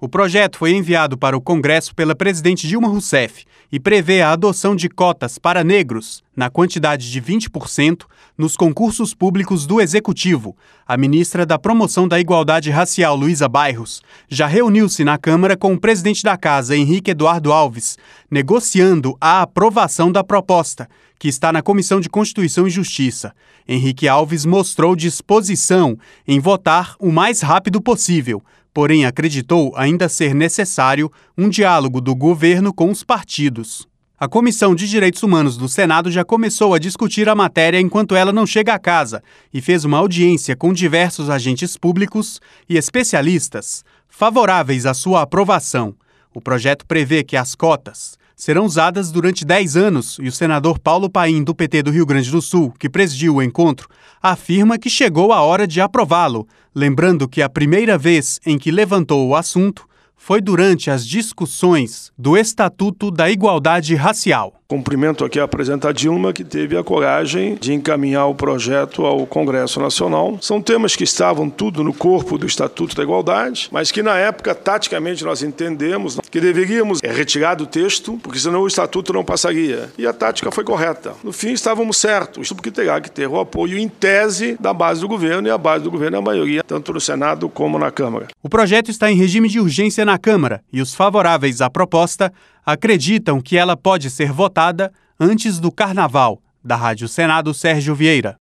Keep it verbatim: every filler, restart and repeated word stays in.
O projeto foi enviado para o Congresso pela presidente Dilma Rousseff e prevê a adoção de cotas para negros, na quantidade de vinte por cento, nos concursos públicos do Executivo. A ministra da Promoção da Igualdade Racial, Luísa Bairros, já reuniu-se na Câmara com o presidente da Casa, Henrique Eduardo Alves, negociando a aprovação da proposta, que está na Comissão de Constituição e Justiça. Henrique Alves mostrou disposição em votar o mais rápido possível, porém acreditou ainda ser necessário um diálogo do governo com os partidos. A Comissão de Direitos Humanos do Senado já começou a discutir a matéria enquanto ela não chega à casa e fez uma audiência com diversos agentes públicos e especialistas favoráveis à sua aprovação. O projeto prevê que as cotas serão usadas durante dez anos e o senador Paulo Paim, do P T do Rio Grande do Sul, que presidiu o encontro, afirma que chegou a hora de aprová-lo, lembrando que a primeira vez em que levantou o assunto foi durante as discussões do Estatuto da Igualdade Racial. Cumprimento aqui a presidenta Dilma, que teve a coragem de encaminhar o projeto ao Congresso Nacional. São temas que estavam tudo no corpo do Estatuto da Igualdade, mas que na época, taticamente, nós entendemos que deveríamos retirar do texto, porque senão o Estatuto não passaria. E a tática foi correta. No fim, estávamos certos, porque terá que ter o apoio em tese da base do governo, e a base do governo é a maioria, tanto no Senado como na Câmara. O projeto está em regime de urgência na Câmara e os favoráveis à proposta acreditam que ela pode ser votada antes do Carnaval. Da Rádio Senado, Sérgio Vieira.